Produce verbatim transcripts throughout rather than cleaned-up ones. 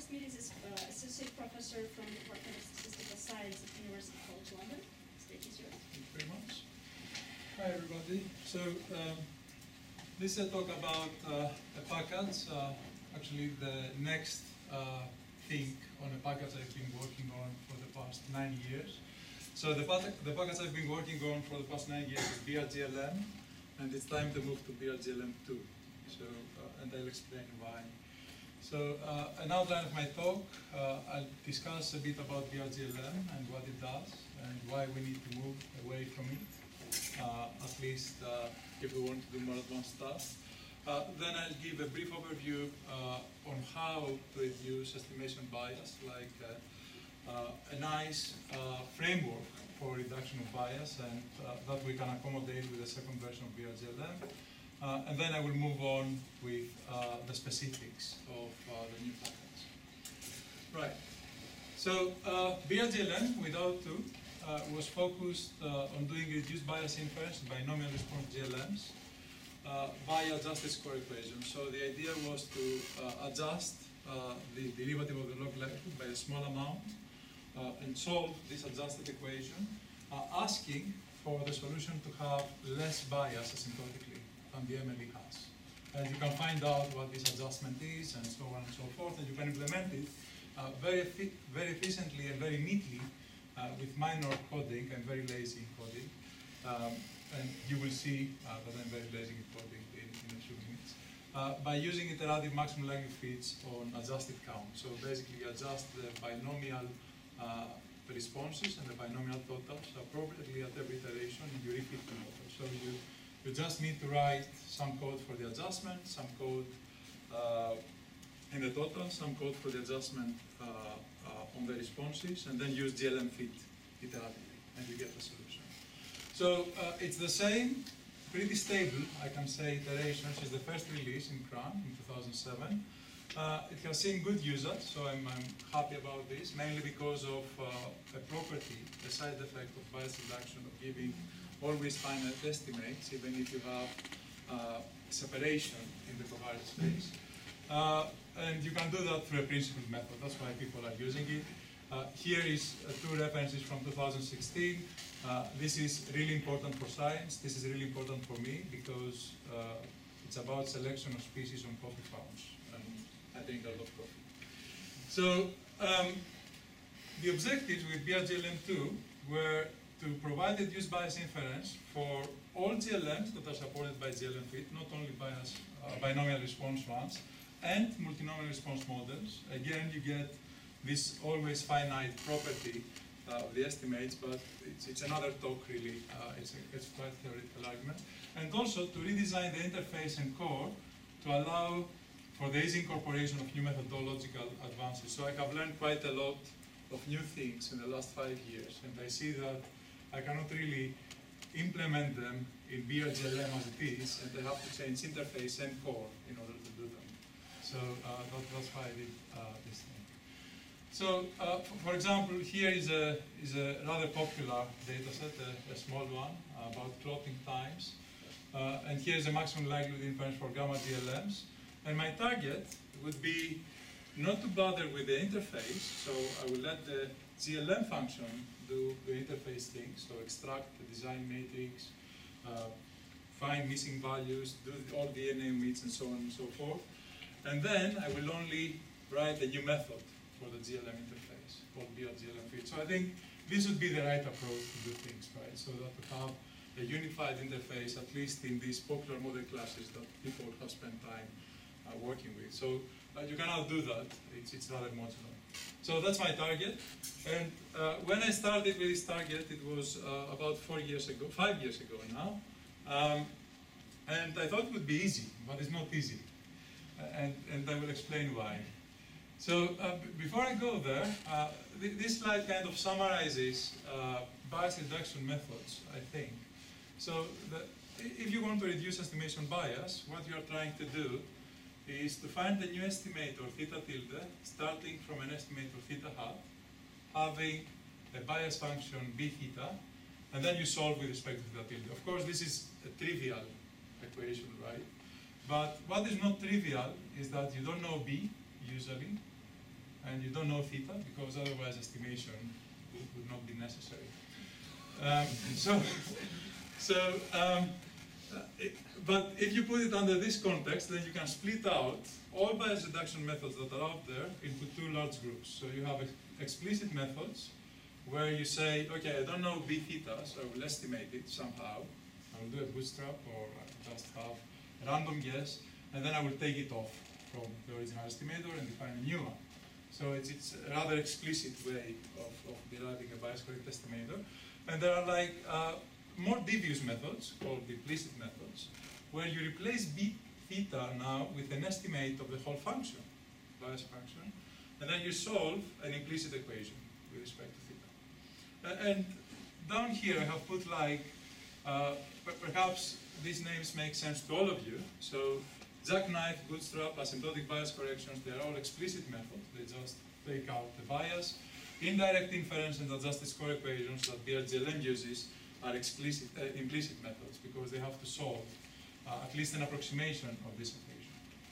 Smith is an uh, associate professor from the Department of Statistical Science at University College London. The stage is yours. Thank you very much. Hi, everybody. So, um, this is a talk about uh, a package. Uh, actually, the next uh, thing on a package I've been working on for the past nine years. So, the, the package I've been working on for the past nine years is B R G L M, and it's time to move to B R G L M two. So, uh, and I'll explain why. So, uh, an outline of my talk, uh, I'll discuss a bit about B R G L M and what it does and why we need to move away from it, uh, at least uh, if we want to do more advanced stuff. Uh, then I'll give a brief overview uh, on how to reduce estimation bias, like uh, uh, a nice uh, framework for reduction of bias, and uh, that we can accommodate with the second version of B R G L M. Uh, and then I will move on with uh, the specifics of uh, the new package. Right. So uh, B R G L M, without two, uh, was focused uh, on doing reduced bias inference, binomial response G L Ms, uh, via adjusted score equations. So the idea was to uh, adjust uh, the derivative of the log likelihood by a small amount uh, and solve this adjusted equation, uh, asking for the solution to have less bias asymptotically than the M L E has. And you can find out what this adjustment is and so on and so forth, and you can implement it uh, very, very efficiently and very neatly uh, with minor coding and very lazy coding. Um, and you will see uh, that I'm very lazy in coding in, in a few minutes. Uh, by using iterative maximum likelihood fits on adjusted count. So basically you adjust the binomial uh, the responses and the binomial totals appropriately at every iteration, and you refit the model. So you You just need to write some code for the adjustment, some code uh, in the total, some code for the adjustment uh, uh, on the responses, and then use G L M fit iteratively, and you get the solution. So uh, it's the same, pretty stable, I can say, iteration since the first release in CRAN in two thousand seven. Uh, it has seen good usage, so I'm, I'm happy about this, mainly because of uh, a property, a side effect of bias reduction, of giving always finite estimates, even if you have uh, separation in the covariance space. Uh, and you can do that through a principled method. That's why people are using it. Uh, here is uh, two references from two thousand sixteen. Uh, this is really important for science. This is really important for me because uh, it's about selection of species on coffee farms. And I think a lot of coffee. So um, the objectives with B R G L M two were to provide reduced bias inference for all G L Ms that are supported by G L M fit, not only bias, uh, binomial response ones, and multinomial response models. Again, you get this always finite property uh, of the estimates, but it's, it's another talk really. Uh, it's, a, it's quite a theoretical argument. And also to redesign the interface and core to allow for the easy incorporation of new methodological advances. So I have learned quite a lot of new things in the last five years, and I see that I cannot really implement them in B R G L M as it is, and I have to change interface and core in order to do them. So uh, that, that's why I did uh, this thing. So, uh, for example, here is a, is a rather popular data set, a, a small one, uh, about clotting times. Uh, and here is a maximum likelihood inference for gamma G L Ms. And my target would be not to bother with the interface, so I will let the G L M function do the interface thing, so extract the design matrix, uh, find missing values, do all D N A meets and so on and so forth. And then I will only write a new method for the G L M interface called B R G L M fit. So I think this would be the right approach to do things, right? So that to have a unified interface, at least in these popular model classes that people have spent time uh, working with. So uh, you cannot do that. It's, it's rather modular. So that's my target. And uh, when I started with this target, it was uh, about four years ago, five years ago now. Um, and I thought it would be easy, but it's not easy. And, and I will explain why. So uh, before I go there, uh, th this slide kind of summarizes uh, bias reduction methods, I think. So the, if you want to reduce estimation bias, what you are trying to do is to find a new estimator theta tilde, starting from an estimator theta hat, having a bias function b theta, and then you solve with respect to theta tilde. Of course, this is a trivial equation, right? But what is not trivial is that you don't know b, usually, and you don't know theta, because otherwise estimation would, would not be necessary. Um, so, so um, uh, it, but if you put it under this context, then you can split out all bias reduction methods that are out there into two large groups. So you have ex explicit methods, where you say, okay, I don't know B theta, so I will estimate it somehow. I will do a bootstrap, or I just have a random guess, and then I will take it off from the original estimator and define a new one. So it's, it's a rather explicit way of, of deriving a bias correct estimator. And there are like uh, more devious methods, called implicit methods, where you replace B theta now with an estimate of the whole function, bias function, and then you solve an implicit equation with respect to theta. Uh, and down here I have put like, uh, perhaps these names make sense to all of you. So jackknife, bootstrap, asymptotic bias corrections, they are all explicit methods. They just take out the bias. Indirect inference and adjusted score equations that B R G L M uses are explicit, uh, implicit methods, because they have to solve uh, at least an approximation of this equation.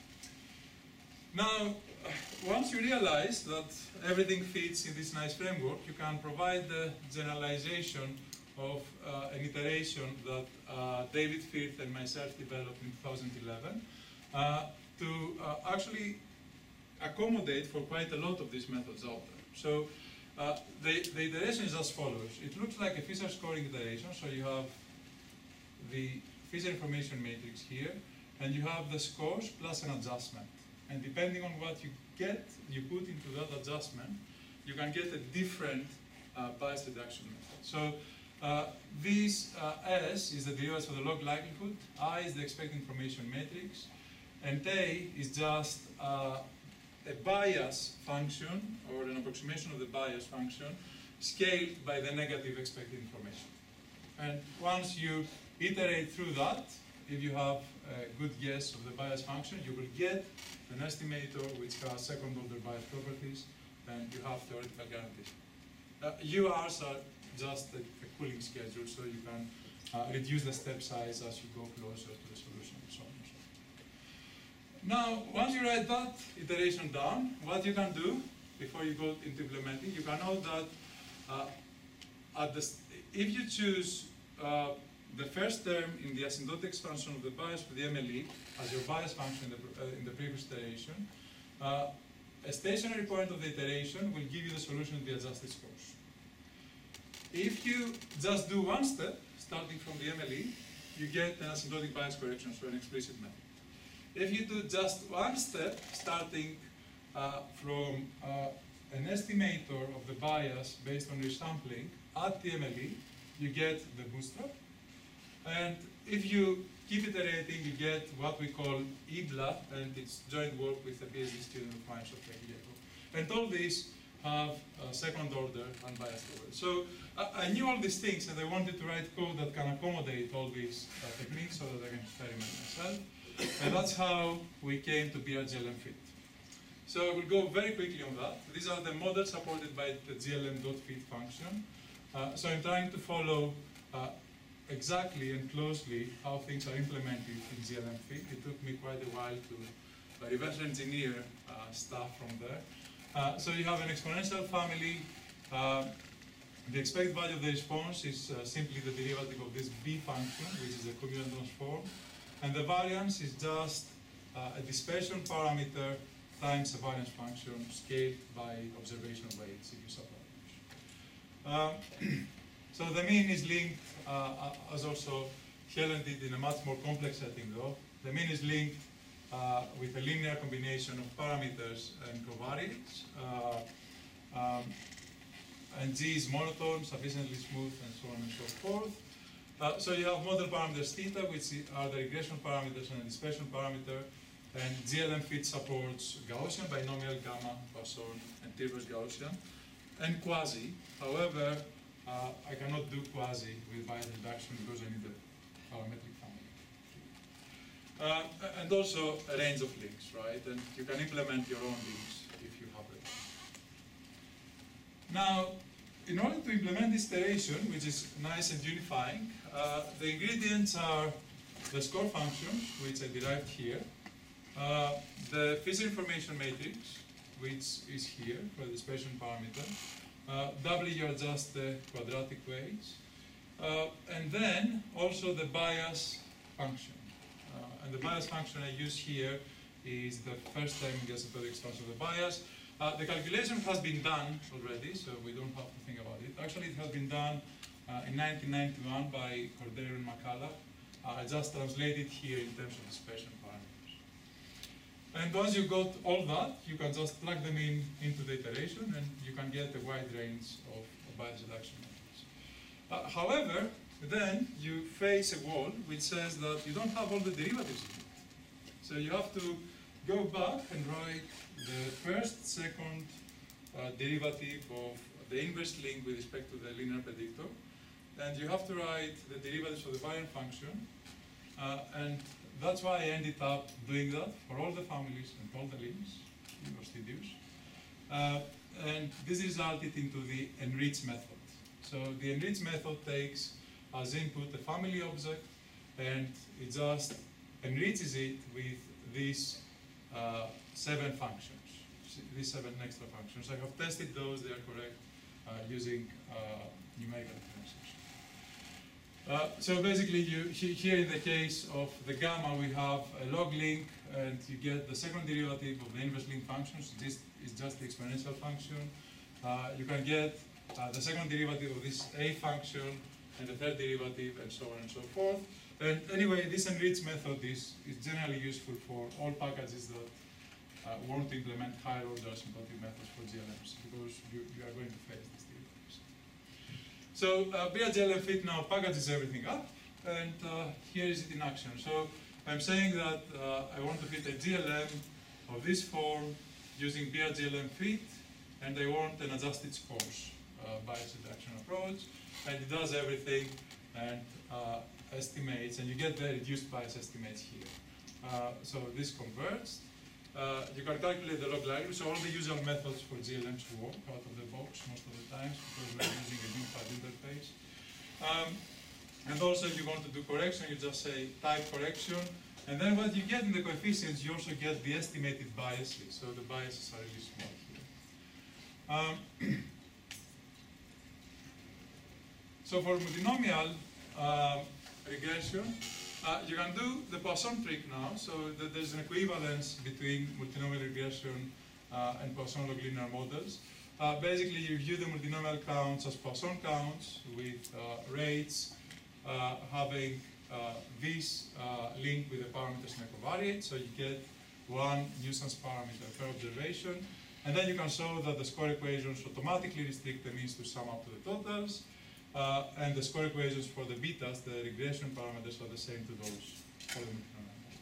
Now, once you realize that everything fits in this nice framework, you can provide the generalization of uh, an iteration that uh, David Firth and myself developed in two thousand eleven uh, to uh, actually accommodate for quite a lot of these methods out there. So uh, the, the iteration is as follows. It looks like a Fisher scoring iteration, so you have the Fisher information matrix here, and you have the scores plus an adjustment. And depending on what you get, you put into that adjustment, you can get a different uh, bias reduction method. So uh, this uh, S is the derivatives for the log likelihood, I is the expected information matrix, and A is just uh, a bias function, or an approximation of the bias function, scaled by the negative expected information. And once you iterate through that, if you have a good guess of the bias function, you will get an estimator which has second order bias properties, and you have theoretical guarantees. Uh, U Rs are just a, a cooling schedule, so you can uh, reduce the step size as you go closer to the solution, and so on and so on. Now, once you write that iteration down, what you can do before you go into implementing, you can know that uh, at the if you choose uh, the first term in the asymptotic expansion of the bias for the M L E as your bias function in the, uh, in the previous iteration, uh, a stationary point of the iteration will give you the solution to the adjusted scores. If you just do one step, starting from the M L E, you get an asymptotic bias correction, so an explicit method. If you do just one step, starting uh, from uh, an estimator of the bias based on resampling at the M L E, you get the bootstrap. And if you keep iterating, you get what we call I B L A, and it's joint work with a PhD student of mine, Sofia Guillermo. And all these have uh, second order unbiased order. So uh, I knew all these things, and I wanted to write code that can accommodate all these uh, techniques so that I can experiment myself. And that's how we came to B R G L M fit. So I will go very quickly on that. These are the models supported by the G L M.fit function. Uh, so I'm trying to follow uh, exactly and closely how things are implemented in G L M fit. It took me quite a while to uh, reverse engineer uh, stuff from there. Uh, so you have an exponential family. Uh, the expected value of the response is uh, simply the derivative of this B function, which is a covariant transform. And the variance is just uh, a dispersion parameter times a variance function scaled by observation weights if you subtract. Uh, so the mean is linked, uh, as also Helen did in a much more complex setting though. The mean is linked uh, with a linear combination of parameters and covariates. Uh, um, and G is monotone, sufficiently smooth, and so on and so forth. Uh, so you have model parameters theta, which are the regression parameters and the dispersion parameter, and G L M fit supports Gaussian, binomial, gamma, Poisson, and Tirber's Gaussian, and quasi. However, uh, I cannot do quasi with bias reduction because I need a parametric family. Uh, and also a range of links, right? And you can implement your own links if you have it. Now, in order to implement this iteration, which is nice and unifying, uh, the ingredients are the score functions, which I derived here, uh, the Fisher information matrix, which is here for the dispersion parameter. Uh, W, you adjust the quadratic weights. Uh, and then also the bias function. Uh, and the bias function I use here is the first time in the asymptotic expansion of the bias. Uh, the calculation has been done already, so we don't have to think about it. Actually, it has been done uh, in nineteen ninety-one by Cordero and McCulloch. Uh, I just translated here in terms of dispersion parameters. And once you got all that, you can just plug them in into the iteration, and you can get a wide range of, of bias reduction methods. Uh, however, then you face a wall which says that you don't have all the derivatives in it. So you have to go back and write the first, second uh, derivative of the inverse link with respect to the linear predictor. And you have to write the derivatives of the variant function. Uh, and that's why I ended up doing that for all the families and all the limbs, or studios. Uh, and this resulted into the enrich method. So the enrich method takes as input a family object, and it just enriches it with these uh, seven functions, these seven extra functions. I have tested those, they are correct, uh, using uh, numerical differentiation. Uh, so basically, you, he, here in the case of the gamma, we have a log link, and you get the second derivative of the inverse link functions. This is just the exponential function. Uh, you can get uh, the second derivative of this a function, and the third derivative, and so on and so forth. And anyway, this enrich method is, is generally useful for all packages that uh, want to implement higher order asymptotic methods for G L Ms, because you, you are going to face these derivatives. So uh, B R G L M fit now packages everything up, and uh, here is it in action. So I'm saying that uh, I want to fit a G L M of this form using B R G L M fit, and I want an adjusted scores uh, bias reduction approach, and it does everything and uh, estimates, and you get the reduced bias estimates here. Uh, so this converts. Uh, you can calculate the log library, so all the usual methods for G L Ms work out of the box most of the times because we're using a unified interface. Um, and also if you want to do correction, you just say type correction, and then what you get in the coefficients, you also get the estimated biases, so the biases are really small here. Um, so for multinomial uh, regression, Uh, you can do the Poisson trick now, so that there's an equivalence between multinomial regression uh, and Poisson log linear models. Uh, basically, you view the multinomial counts as Poisson counts with uh, rates uh, having uh, this uh, link with the parameters and covariate, so you get one nuisance parameter per observation, and then you can show that the score equations automatically restrict the means to sum up to the totals. Uh, and the score equations for the betas, the regression parameters, are the same to those for the multinomial model.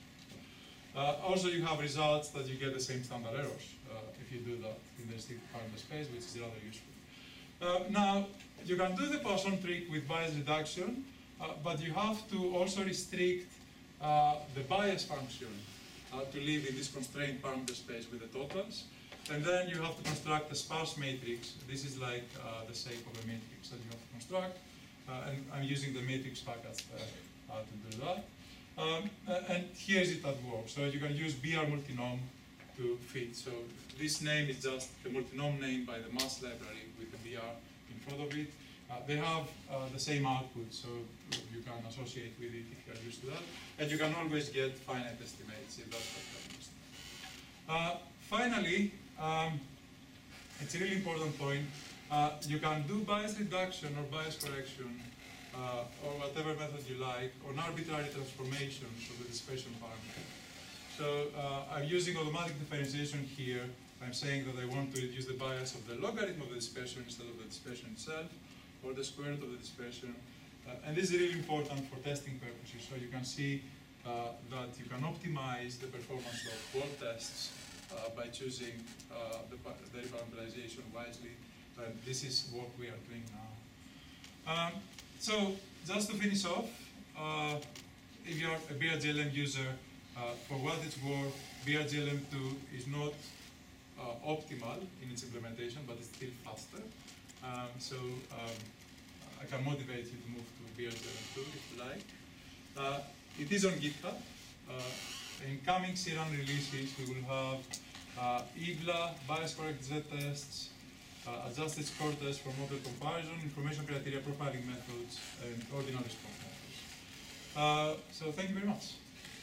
Uh, also, you have results that you get the same standard errors uh, if you do that in the restricted parameter space, which is rather useful. Uh, now, you can do the Poisson trick with bias reduction, uh, but you have to also restrict uh, the bias function uh, to live in this constrained parameter space with the totals. And then you have to construct a sparse matrix. This is like uh, the shape of a matrix that you have to construct. Uh, and I'm using the matrix package uh, uh, to do that. Um, and here's it at work. So you can use B R multinom to fit. So this name is just the multinom name by the mass library with the B R in front of it. Uh, they have uh, the same output, so you can associate with it if you are used to that. And you can always get finite estimates if that's what you're used to. Uh, finally, Um, it's a really important point. Uh, you can do bias reduction or bias correction uh, or whatever method you like on arbitrary transformations of the dispersion parameter. So uh, I'm using automatic differentiation here. I'm saying that I want to reduce the bias of the logarithm of the dispersion instead of the dispersion itself, or the square root of the dispersion. Uh, and this is really important for testing purposes. So you can see uh, that you can optimize the performance of wall tests Uh, by choosing uh, the, the parameterization wisely. And this is what we are doing now. Um, so, just to finish off, uh, if you're a B R G L M user, uh, for what it's worth, B R G L M two is not uh, optimal in its implementation, but it's still faster. Um, so, um, I can motivate you to move to B R G L M two if you like. Uh, it is on GitHub. Uh, In coming C R A N releases, we will have uh, I B L A, bias correct z-tests, uh, adjusted score tests for model comparison, information criteria profiling methods, and ordinal response methods. Uh, so thank you very much.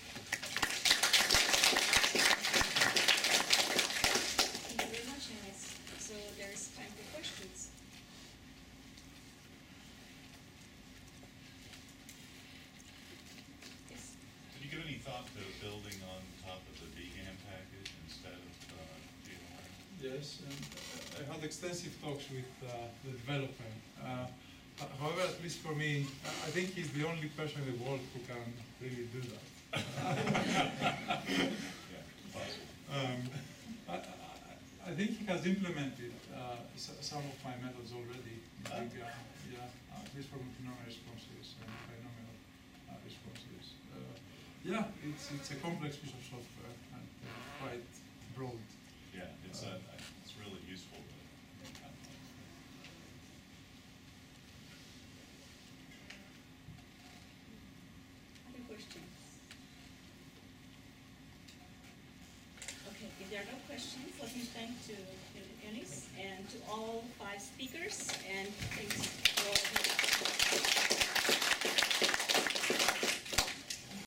Thank you very much, Enes. So there is time for questions. Yes. Did you give any thought to building on top of the D GAN package instead of uh, G L I? Yes, and uh, I had extensive talks with uh, the developer. Uh, ho- however, at least for me, I I think he's the only person in the world who can really do that. Yeah, possible. Um, I, I, I think he has implemented uh, s some of my methods already. Ah. I think, uh, yeah, at least for multinomial responses and binomial uh, responses. Uh, yeah, it's it's a complex piece of software and uh, quite broad. Yeah, it's uh, it's really useful. To, Other questions? Okay, if there are no questions, let me thank to Eunice and to all five speakers, and thank